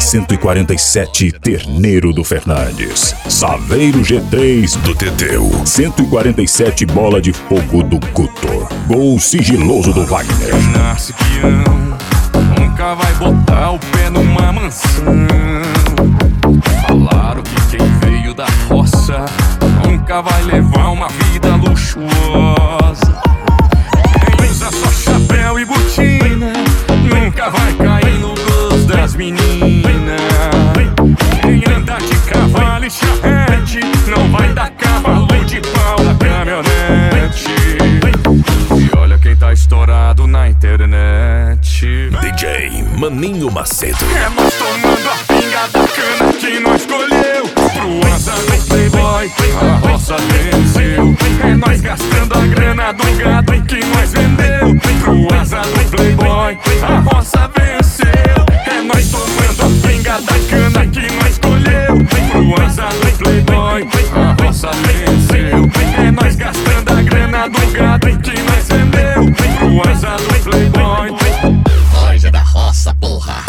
147 Terneiro do Fernandes, Saveiro G3 do Teteu, 147 Bola de Fogo do Guto, Gol Sigiloso do Wagner. Nasce peão, nunca vai botar o pé numa mansão. Falaram que quem veio da roça nunca vai levar uma vida luxuosa. Quem usa só chapéu e botina nunca vai cair no gosto das meninas. Quem anda de cavalo e charrete não vai dar cavalo de pau na caminhonete. E olha quem tá estourado na internet. DJ Maninho Macedo. É nós tomando a pinga da cana que nós escolheu. Pro asa do playboy, a roça venceu. É nós gastando a grana do gado que nós vendeu. Pro asa do playboy, a roça venceu. É nós tomando a pinga da cana que nós escolheu. Pro asa do playboy, a roça venceu. É nós gastando a grana do gado que nós vendeu. Pro asa do playboy. Nós é da roça, porra.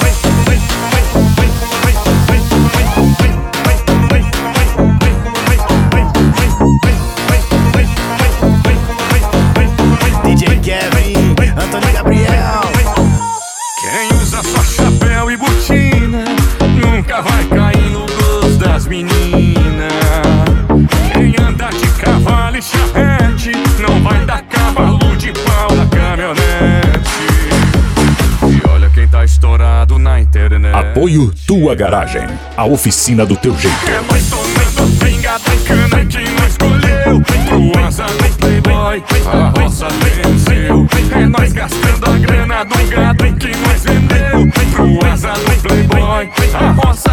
DJ Kevin, Antônio Gabriel. Quem usa só chapéu e botina nunca vai cair no gosto das meninas. Quem anda de cavalo e charrete não vai dar cavalo de pau na caminhonete. E olha quem tá estourado na internet. Apoio Tua Garagem, a oficina do teu jeito. É nós tomando a pinga da cana que nós escolheu. Pro asa do playboy, a roça venceu. É nós gastando a grana do gado que nós vendeu. Pro asa do playboy, a roça